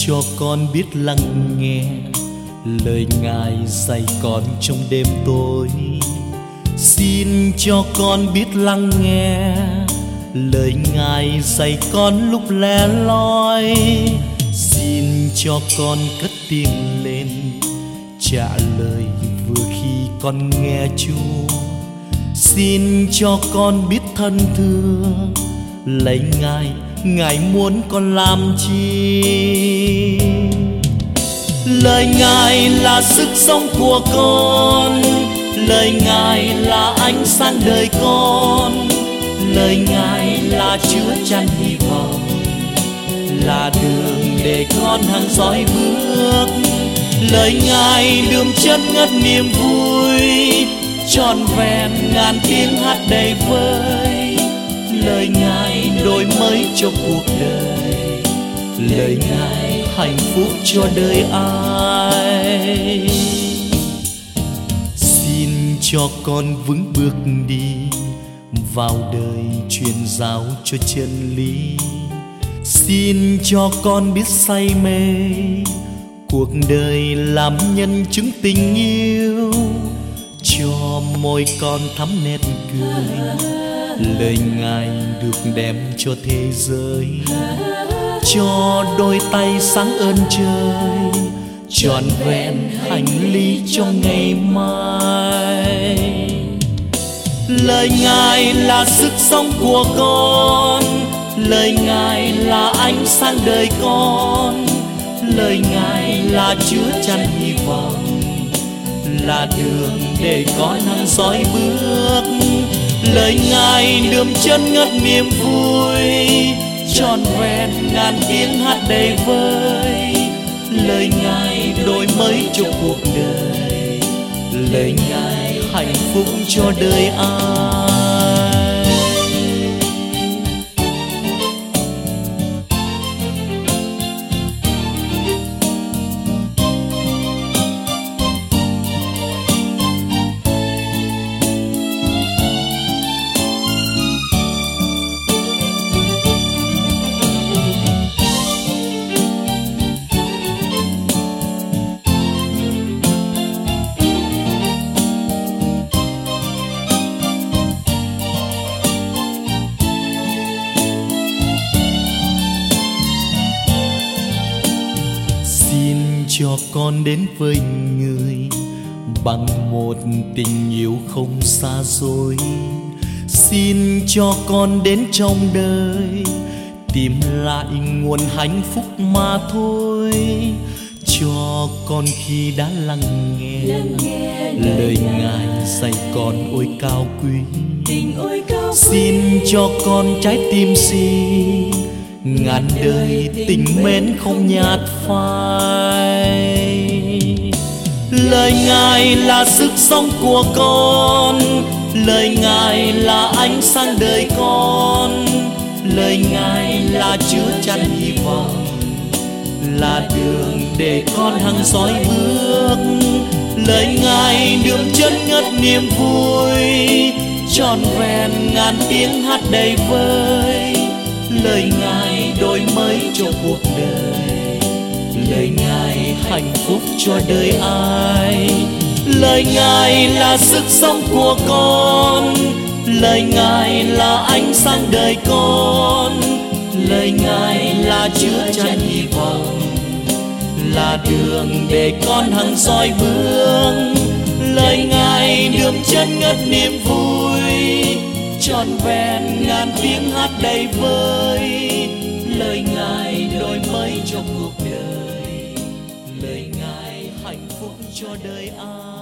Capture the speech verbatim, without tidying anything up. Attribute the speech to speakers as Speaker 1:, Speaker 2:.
Speaker 1: cho con biết lắng nghe lời Ngài dạy con trong đêm tối. Xin cho con biết lắng nghe lời Ngài dạy con lúc lẻ loi. Xin cho con cất tiếng lên trả lời vừa khi con nghe Chúa. Xin cho con biết thân thương lấy Ngài, Ngài muốn con làm chi. Lời Ngài là sức sống của con, lời Ngài là ánh sáng đời con, lời Ngài là chứa chan hy vọng, là đường để con hăng dõi bước. Lời Ngài đượm chất ngất niềm vui, trọn vẹn ngàn tiếng hát đầy vơi. Lời Ngài đổi mới cho cuộc đời, lời Ngài hạnh phúc cho đời ai. Xin cho con vững bước đi vào đời truyền giáo cho chân lý. Xin cho con biết say mê cuộc đời làm nhân chứng tình yêu. Cho môi con thắm nét cười, lời Ngài được đem cho thế giới. Cho đôi tay sáng ơn trời, trọn vẹn hành lý cho ngày mai. Lời Ngài là sức sống của con, lời Ngài là ánh sáng đời con, lời Ngài là chứa chan hy vọng, là đường để con hăng dõi bước. Lời Ngài đượm chân ngất niềm vui, trọn vẹn ngàn tiếng hát đầy vơi. Lời Ngài đổi mới cho cuộc đời, lời Ngài hạnh phúc cho đời ai. Cho con đến với người bằng một tình yêu không xa xôi. Xin cho con đến trong đời tìm lại nguồn hạnh phúc mà thôi. Cho con khi đã lắng nghe, lắng nghe lời Ngài dạy con ôi cao quý. Tình ôi cao quý. Xin cho con trái tim xin ngàn đời tình mến không nhạt phai. Lời Ngài là sức sống của con, lời Ngài là ánh sáng đời con, lời Ngài là chứa chan hy vọng, là đường để con hăng dõi bước. Lời Ngài đượm chất ngất niềm vui, trọn vẹn ngàn tiếng hát đầy vơi. Lời Ngài đổi mới cho cuộc đời, lời Ngài hạnh phúc cho đời ai. Lời Ngài là sức sống của con, lời Ngài là ánh sáng đời con, lời Ngài là chứa chan hy vọng, là đường để con hăng dõi bước. Lời Ngài đượm chân ngất niềm vui, trọn vẹn ngàn tiếng hát đầy vơi. Lời Ngài đổi mới cho cuộc đời, lời Ngài hạnh phúc cho đời ai.